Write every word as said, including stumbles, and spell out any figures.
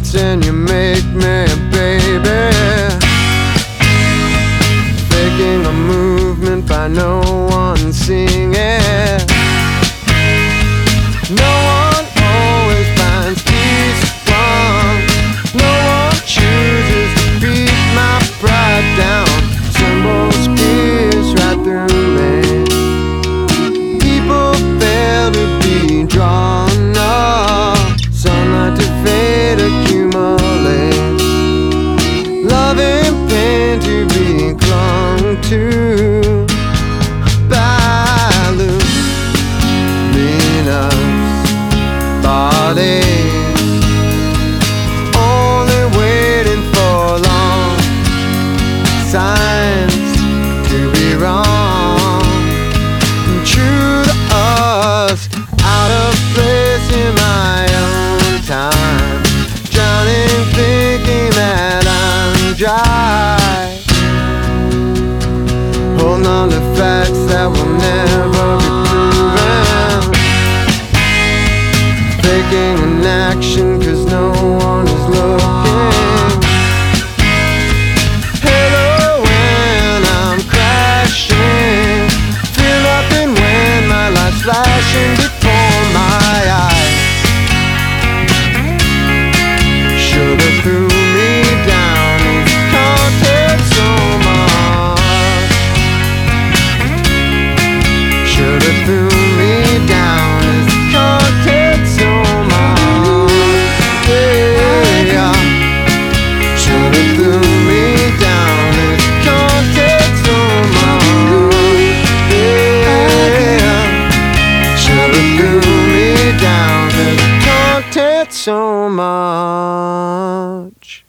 dance and you make me, baby. Faking a movement by no one seeing it. No one always finds peace wrong. No one chooses to beat my pride down. Symbols pierce right through me. People fail to be drawn up. Sunlight to fade accumulates. Love and pain to be clung to by luminous bodies, only waiting for long signs to be wrong. True to us, out of place in my own time, drowning thinking that I'm dry, holding on to facts that will never be proven. Faking an action cause no one is looking. Hello when I'm crashing, feel nothing when my life's flashing before my eyes. Should've threw me down, these can't take so much. Should've threw me down, this can't take so much. Yeah. Should've threw me down, this can't take so much. Yeah. Should've threw me down, this can't take so much.